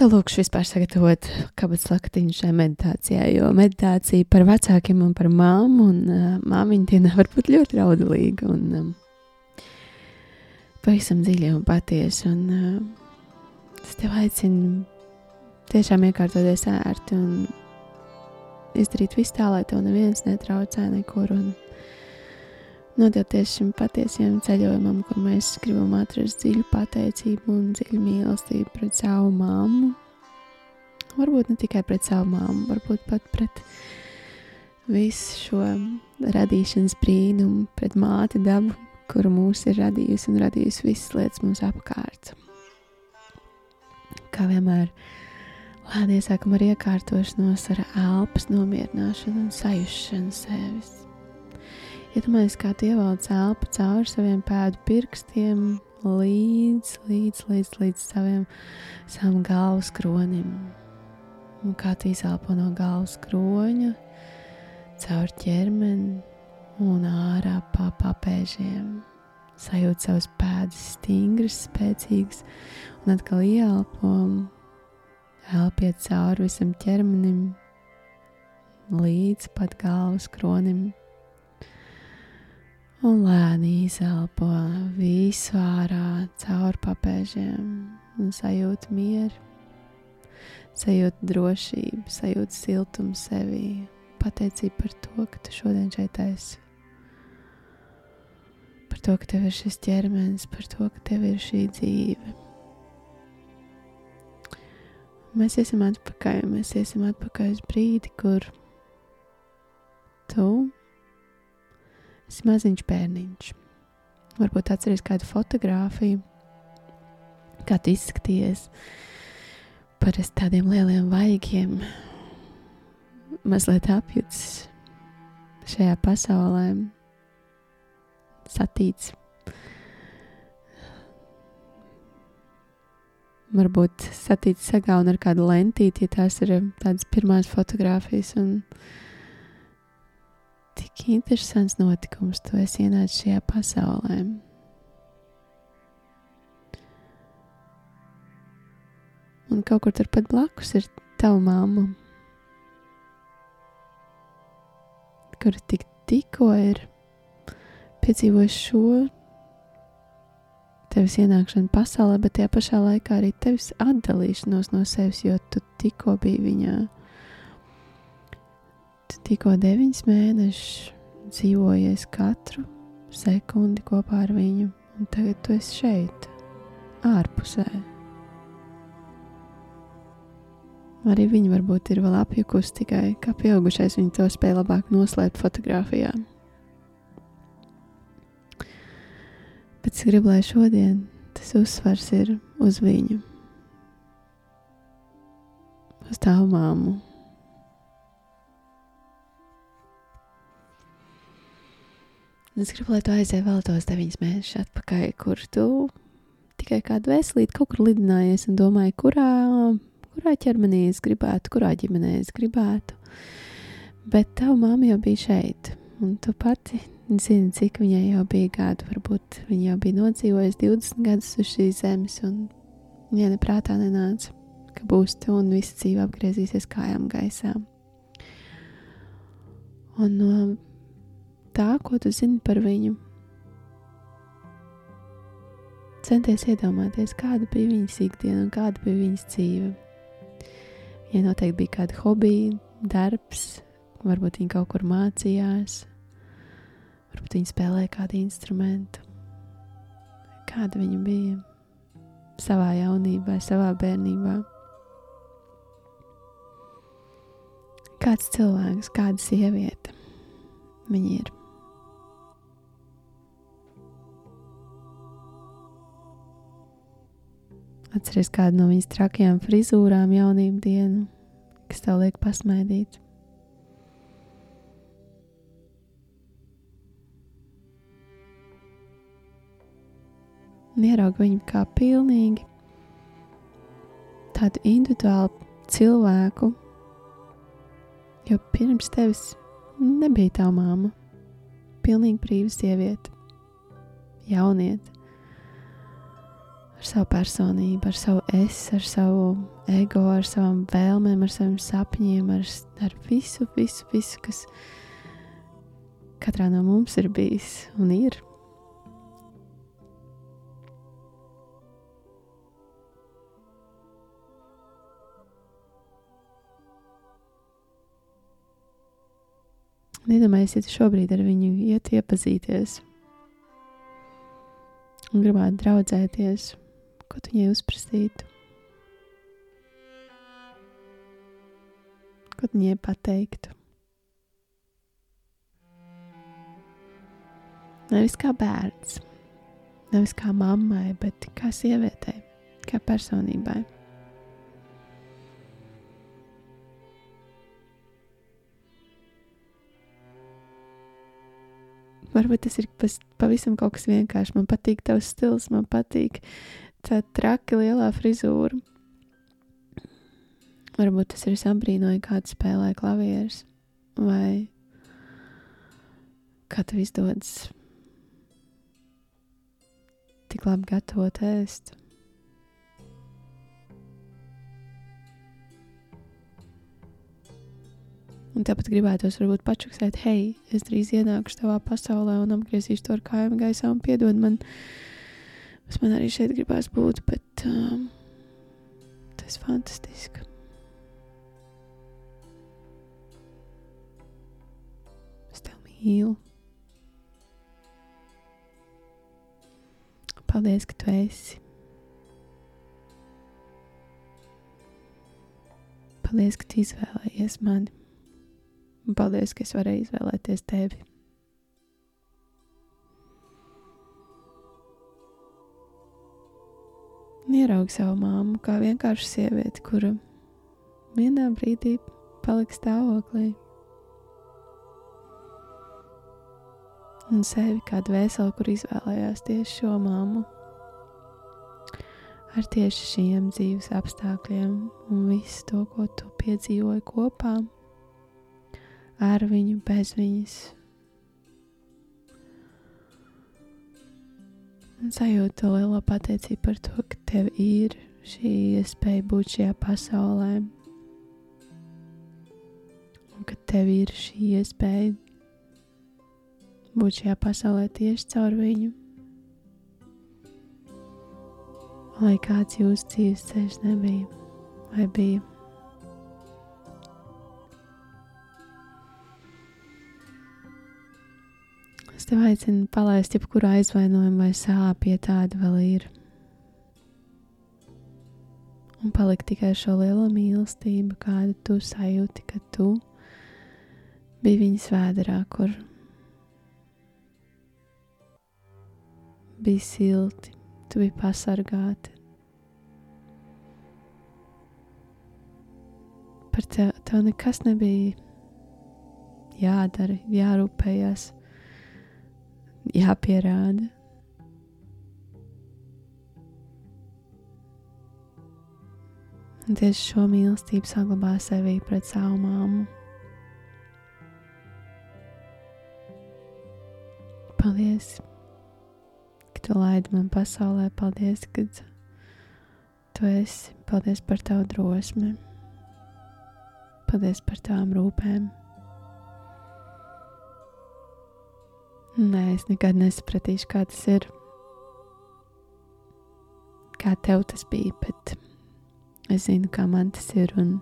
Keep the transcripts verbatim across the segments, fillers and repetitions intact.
tev lūkšu vispār sagatavot kabatas lakatiņu šai meditācijai, jo meditācija par vecākiem un par māmu, un uh, māmiņa dienā var būt ļoti raudulīga un um, pavisam dziļa un patiesa, un uh, es tev aicinu tiešām iekārtoties ērti un izdarīt visu tā, lai tev neviens netraucē nekur, un nodoties šim patiesiem ceļojumam, kur mēs gribam atrast dziļu pateicību un dziļu mīlestību pret savu mammu. Varbūt ne tikai pret savu mammu, varbūt pat pret visu šo radīšanas brīnumu, pret māti dabu, kuru mūs ir radījusi un radījusi visas lietas mums apkārt. Kā vienmēr, lēni iesākam ar iekārtošanos, ar elpas nomierināšanu un sajušanu sevis. Iedomājies, kā tu ievelc elpu cauri saviem pēdu pirkstiem līdz, līdz, līdz, līdz saviem, savam galvas kronim. Un kā tu izelpo no galvas kroņa, caur ķermeni un ārā pa papēžiem. Sajūt savas pēdas stingras, spēcīgas un atkal ieelpo, elpiet cauri visam ķermenim līdz pat galvas kronim. Un lēni izelpo visu ārā caur papēžiem un sajūt mieru, sajūt drošību, sajūt siltumu sevī, pateicību par to, ka tu šodien šeit esi, par to, ka tev ir šis ķermenis, par to, ka tev ir šī dzīve. Mēs iesim atpakaļ, mēs iesim atpakaļ uz brīdi, kur tu esi maziņš bērniņš. Varbūt atceries kādu fotogrāfiju, kā tu izskaties parasti tādiem lieliem vaigiem, mazliet apjuts šajā pasaulē, satīts. Varbūt satīts sagā un ar kādu lentīti, ja tās ir tādas pirmās fotogrāfijas, un tik interesants notikums, tu esi ienācis šajā pasaulē. Un kaut kur turpat blakus ir tava mamma, kur tik tikko ir piedzīvojis šo tevis ienākšanu pasaulē, bet tajā pašā laikā arī tevis atdalīšanos no sevis, jo tu tikko biji viņā. Tu tikko deviņus mēnešus dzīvojies katru sekundi kopā ar viņu, un tagad tu esi šeit, ārpusē. Arī viņa varbūt ir vēl apjukusi, tikai kā pieaugušais viņa to spēja labāk noslēpt fotogrāfijā. Bet es gribu, lai šodien tas uzsvars ir uz viņu, uz tavu mammu. Es gribu, lai tu aizēji vēl tos deviņus mēnešus atpakaļ, kur tu tikai kādu veselīti kaut kur lidinājies un domāji, kurā, kurā ķermenī es gribētu, kurā ģimenē es gribētu. Bet tava mamma jau bija šeit, un tu pati zini, cik viņai jau bija gadu. Varbūt viņa jau bija nodzīvojusi divdesmit gadus uz šīs zemes, un viņai neprātā nenāca, ka būs tu un visa dzīve apgriezīsies kājām gaisā. Un no tā, ko tu zini par viņu, centies iedomāties, kāda bija viņas ikdiena un kāda bija viņas dzīve. Viņai noteikti bija kāda hobija, darbs, varbūt viņa kaut kur mācījās, varbūt viņa spēlēja kādu instrumentu. Kāda viņa bija savā jaunībā, savā bērnībā. Kāds cilvēks, kāda sieviete viņa ir. Atceries kādu no viņas trakajām frizūrām jaunību dienu, kas tev liek pasmaidīt. Un ieraugi viņu kā pilnīgi tādu individuālu cilvēku, jo pirms tevis nebija tā mamma, pilnīgi brīva sieviete, jauniete, ar savu personību, ar savu es, ar savu ego, ar savām vēlmēm, ar saviem sapņiem, ar, ar visu, visu, visu, kas katrā no mums ir bijis un ir. Nedomājies, ja šobrīd ar viņu iet iepazīties un gribētu draudzēties, ko tu viņai uzprasītu, ko tu viņai pateiktu. Nevis kā bērns, nevis kā mammai, bet kā sievietei, kā personībai. Varbūt tas ir pavisam kaut kas vienkārši. Man patīk tavs stils, man patīk tā traki lielā frizūra. Varbūt tas ir sambrīnoja, kāds spēlē klavierus. Vai kā tev izdodas tik labi gatavot ēst. Un tāpat gribētos varbūt pačuksēt, hei, es drīz ienākušu tavā pasaulē un apgriezīšu to ar kājām gaisā un piedod man. Es man arī šeit gribās būt, bet um, tas ir fantastiski. Es tev mīlu. Paldies, ka tu esi. Paldies, ka tu izvēlējies mani. Un paldies, ka es varēju izvēlēties tevi. Un ieraugi savu māmu kā vienkārši sievieti, kura vienā brīdī palika stāvoklī. Un sevi kā dvēseli, kur izvēlējās tieši šo māmu. Ar tieši šiem dzīves apstākļiem un visu to, ko tu piedzīvoji kopā. Ar viņu, bez viņas. Un sajūtu to lielo pateicību par to, ka tev ir šī iespēja būt šajā pasaulē. Un ka tev ir šī iespēja būt šajā pasaulē tieši caur viņu. Lai kāds jūsu dzīves ceļš nebija, vai bija. Es tev aicinu palaist jebkuru aizvainojumu vai sāpju, ja tāda vēl ir. Un palikt tikai šo lielo mīlestību, kādu tu sajūti, ka tu biji viņas vēderā, kur bija silti, tu biji pasargāti. Par tev, tev nekas nebija jādara, jārūpējās. Jāpierāda. Un tieši šo mīlestību saglabā sevī pret savu māmu. Paldies, ka tu laidi man pasaulē. Paldies, ka tu esi. Paldies par tavu drosmi. Paldies par tavām rūpēm. Nē, es nekad nesapratīšu, kā tas ir, kā tev tas bija, bet es zinu, kā man tas ir, un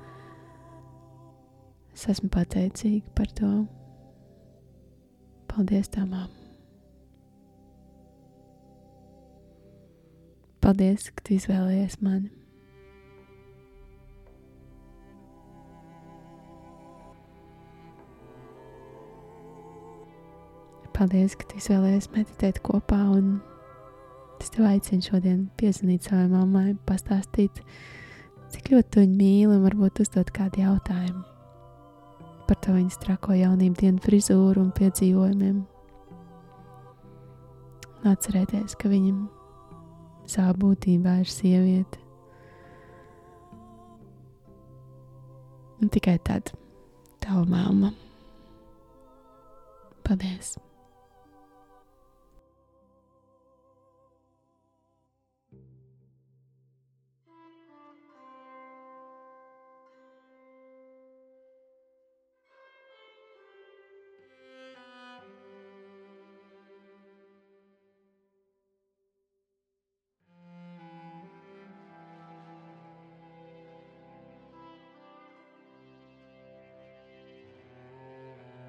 es esmu pateicīga par to. Paldies, tā mamma. Paldies, ka tu izvēlējies mani. Paldies, ka tu izvēlējies meditēt kopā, un es tev aicinu šodien piezvanīt savai mammai, pastāstīt, cik ļoti tu viņu mīli, un varbūt uzdot kādu jautājumu par to viņas trako jaunību dienu frizūru un piedzīvojumiem. Un atcerēties, ka viņam savā būtībā ir sieviete. Un tikai tad tava mamma. Paldies!